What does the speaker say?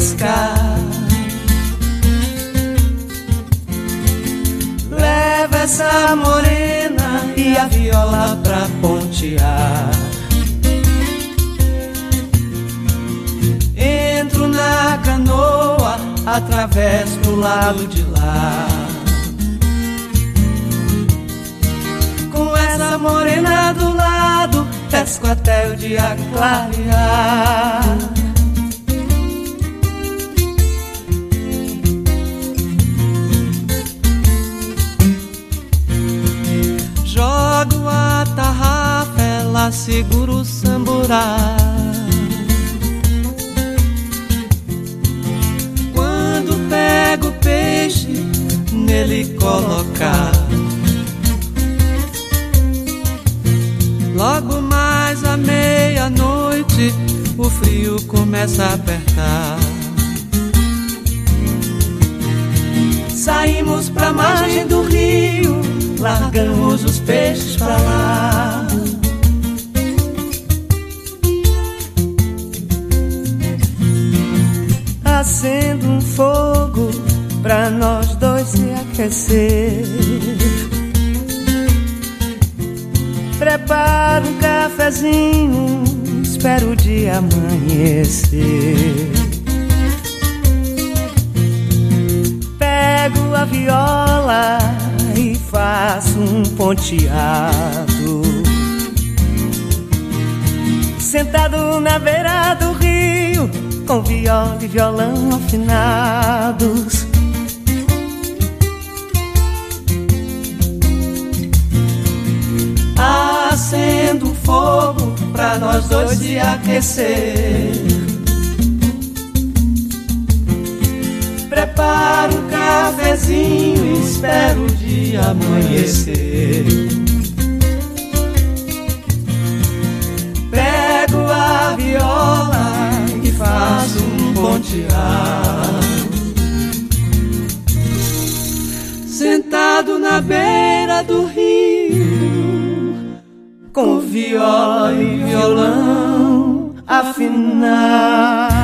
pescar. Leva essa morena e a viola pra pontear. Entro na canoa, atravesso pro lado de lá. Com essa morena do lado, pesco até o dia clarear. Jogo a tarrafa, ela segura o samburá. Quando pego o peixe, nele colocar. Logo mais à meia-noite, o frio começa a apertar. Saímos pra margem do rio, largamos os peixes pra lá. Acendo um fogo pra nós dois se aquecer. Preparo um cafezinho, espero o dia amanhecer. Pego a viola e faço um ponteado. Sentado na beira do rio, com viola e violão afinados. Acendo um fogo pra nós dois se aquecer. Preparo um cafezinho e espero o dia amanhecer. Pego a viola e faço um ponteado. Sentado na beira do rio, com viola e violão afinado.